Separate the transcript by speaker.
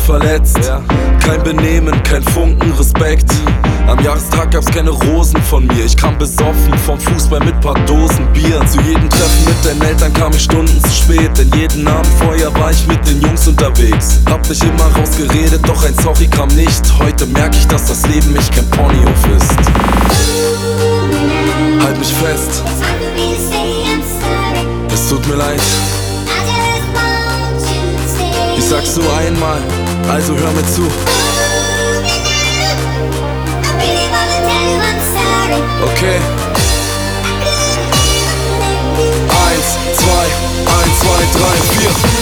Speaker 1: verletzt. Kein Benehmen, kein Funken Respekt. Am Jahrestag gab's keine Rosen von mir. Ich kam besoffen vom Fußball mit paar Dosen Bier. Zu jedem Treffen mit den Eltern kam ich Stunden zu spät, denn jeden Abend vorher war ich mit den Jungs unterwegs. Hab mich immer rausgeredet, doch ein Sorry kam nicht. Heute merk ich, dass das Leben mich kein Ponyhof ist. Halt mich fest, es tut mir leid. Ich sag's nur einmal, also hör mir zu. Okay. 1, 2, 1, 2, 3, 4.